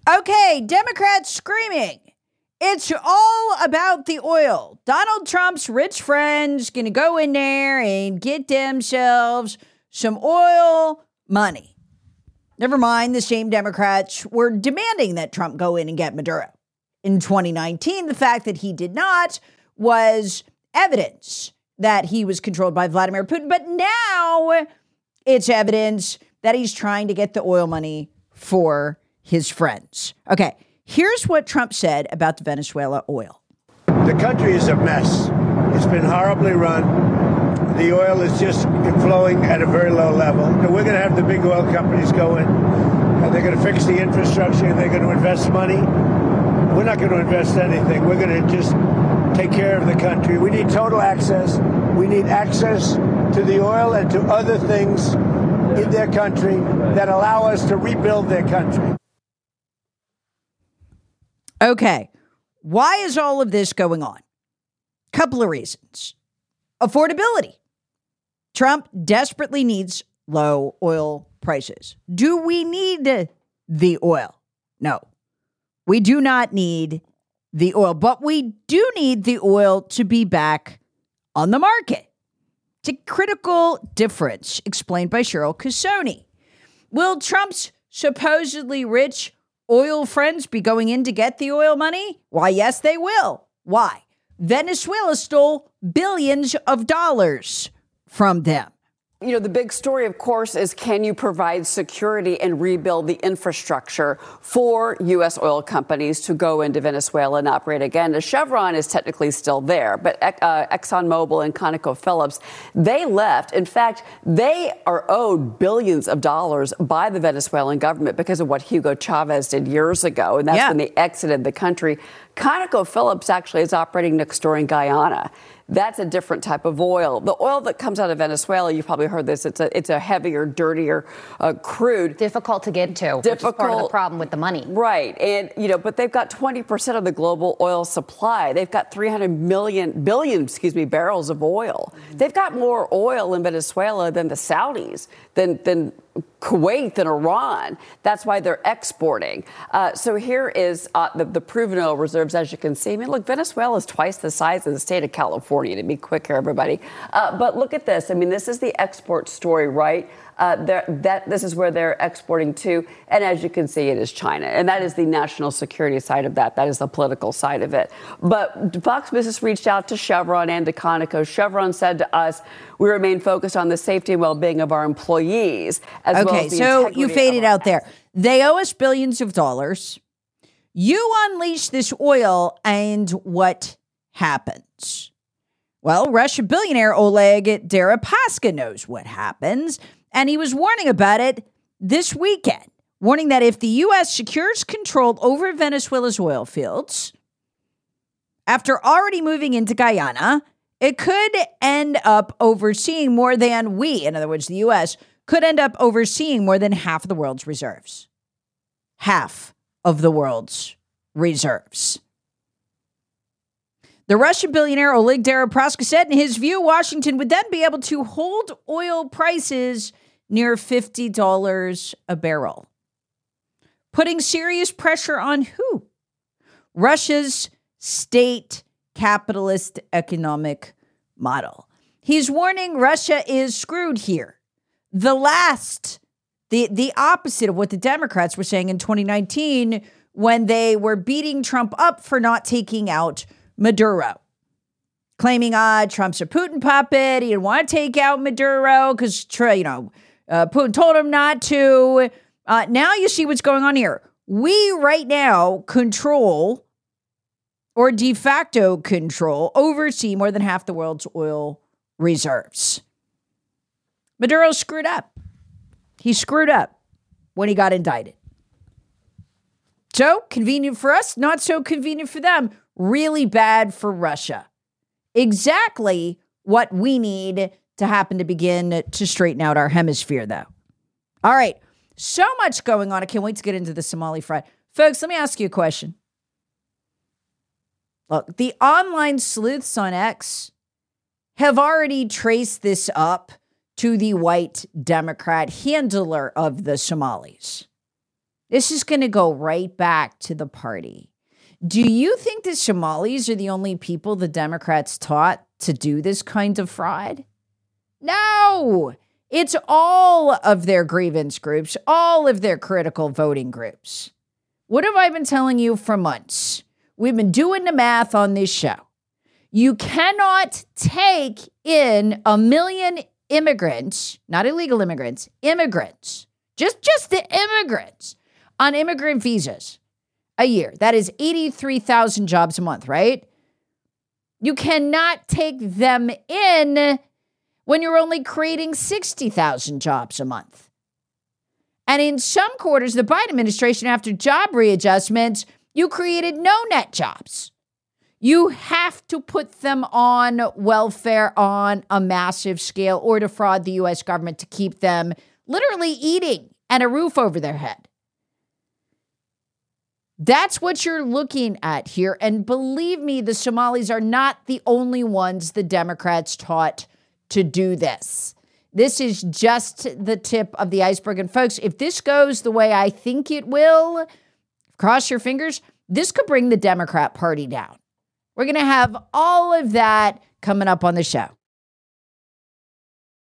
Okay, Democrats screaming. It's all about the oil. Donald Trump's rich friends going to go in there and get themselves some oil money. Never mind, the same Democrats were demanding that Trump go in and get Maduro. In 2019, the fact that he did not was evidence that he was controlled by Vladimir Putin. But now it's evidence that he's trying to get the oil money for his friends. Okay, here's what Trump said about the Venezuela oil. The country is a mess. It's been horribly run. The oil is just flowing at a very low level. And we're going to have the big oil companies go in, and they're going to fix the infrastructure, and they're going to invest money. We're not going to invest anything. We're going to just take care of the country. We need total access. We need access to the oil and to other things in their country that allow us to rebuild their country. Okay, why is all of this going on? Couple of reasons. Affordability. Trump desperately needs low oil prices. Do we need the oil? No, we do not need the oil, but we do need the oil to be back on the market. It's a critical difference explained by Cheryl Casoni. Will Trump's supposedly rich oil friends be going in to get the oil money? Why, yes, they will. Why? Venezuela stole billions of dollars from them. You know, the big story, of course, is can you provide security and rebuild the infrastructure for U.S. oil companies to go into Venezuela and operate again? The Chevron is technically still there, but ExxonMobil and ConocoPhillips, they left. In fact, they are owed billions of dollars by the Venezuelan government because of what Hugo Chavez did years ago, and that's when they exited the country. ConocoPhillips actually is operating next door in Guyana. That's a different type of oil. The oil that comes out of Venezuela, you've probably heard this, it's a heavier, dirtier crude. Difficult to get to, which is part of the problem with the money. Right. And, but they've got 20% of the global oil supply. They've got 300 billion barrels of oil. They've got more oil in Venezuela than the Saudis, than Kuwait and Iran. That's why they're exporting. So here is the proven oil reserves, as you can see. I mean, look, Venezuela is twice the size of the state of California, to be quick here, everybody. But look at this. I mean, this is the export story, right? This is where they're exporting to. And as you can see, it is China. And that is the national security side of that. That is the political side of it. But Fox Business reached out to Chevron and to Conoco. Chevron said to us, we remain focused on the safety and well-being of our employees, as well as the so integrity you faded of our out there. They owe us billions of dollars. You unleash this oil, and what happens? Well, Russian billionaire Oleg Deripaska knows what happens, and he was warning about it this weekend, warning that if the U.S. secures control over Venezuela's oil fields, after already moving into Guyana, it could end up overseeing more than in other words, the U.S., could end up overseeing more than half of the world's reserves. Half of the world's reserves. The Russian billionaire Oleg Deripaska said, in his view, Washington would then be able to hold oil prices near $50 a barrel, putting serious pressure on who? Russia's state capitalist economic model. He's warning Russia is screwed here. The opposite of what the Democrats were saying in 2019 when they were beating Trump up for not taking out Maduro, claiming, Trump's a Putin puppet. He didn't want to take out Maduro because, Putin told him not to. Now you see what's going on here. We right now control, or de facto control, oversee more than half the world's oil reserves. Maduro screwed up. He screwed up when he got indicted. So convenient for us, not so convenient for them. Really bad for Russia. Exactly what we need to happen to begin to straighten out our hemisphere, though. All right. So much going on. I can't wait to get into the Somali front. Folks, let me ask you a question. Look, the online sleuths on X have already traced this up to the white Democrat handler of the Somalis. This is going to go right back to the party. Do you think the Somalis are the only people the Democrats taught to do this kind of fraud? No, it's all of their grievance groups, all of their critical voting groups. What have I been telling you for months? We've been doing the math on this show. You cannot take in 1 million immigrants, not illegal immigrants, just the immigrants on immigrant visas a year. That is 83,000 jobs a month, right? You cannot take them in when you're only creating 60,000 jobs a month. And in some quarters, the Biden administration, after job readjustments, you created no net jobs. You have to put them on welfare on a massive scale or defraud the U.S. government to keep them literally eating and a roof over their head. That's what you're looking at here. And believe me, the Somalis are not the only ones the Democrats taught to do this. This is just the tip of the iceberg. And folks, if this goes the way I think it will, cross your fingers, this could bring the Democrat Party down. We're going to have all of that coming up on the show.